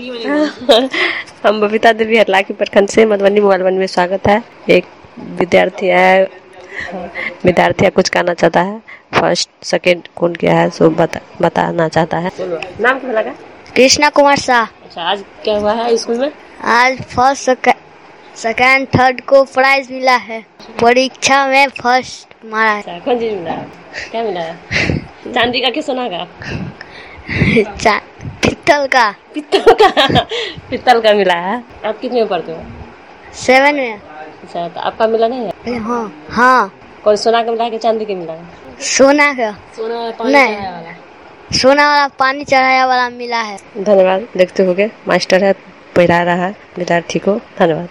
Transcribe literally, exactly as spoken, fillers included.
हम बबीता देवी हरलाखी प्रखंड से मधुबनी मोबाइल वन में स्वागत है। एक विद्यार्थी है विद्यार्थी कुछ कहना चाहता है। फर्स्ट सेकंड कौन किया है सो बता, बताना चाहता है। नाम क्या लगा? कृष्णा कुमार शाह। अच्छा, आज क्या हुआ है स्कूल में? आज फर्स्ट सेकंड थर्ड को प्राइज मिला है। परीक्षा में फर्स्ट मारा है। कौन चीज मिला है? क्या मिला है? चांदी का कि सोना का? पित्तल का। पित्तल का पित्तल का मिला है। आप कितने में पढ़ते हो? सेवन में। अच्छा, तो आपका मिला नहीं है? हाँ हाँ। कौन सोना का मिला है कि चांदी का मिला है? सोना का। सोना वाला पानी चढ़ाया वाला। सोना वाला पानी चढ़ाया वाला मिला है। धन्यवाद। देखते होगे मास्टर है, पढ़ा रहा है विद्यार्थी को। धन्यवाद।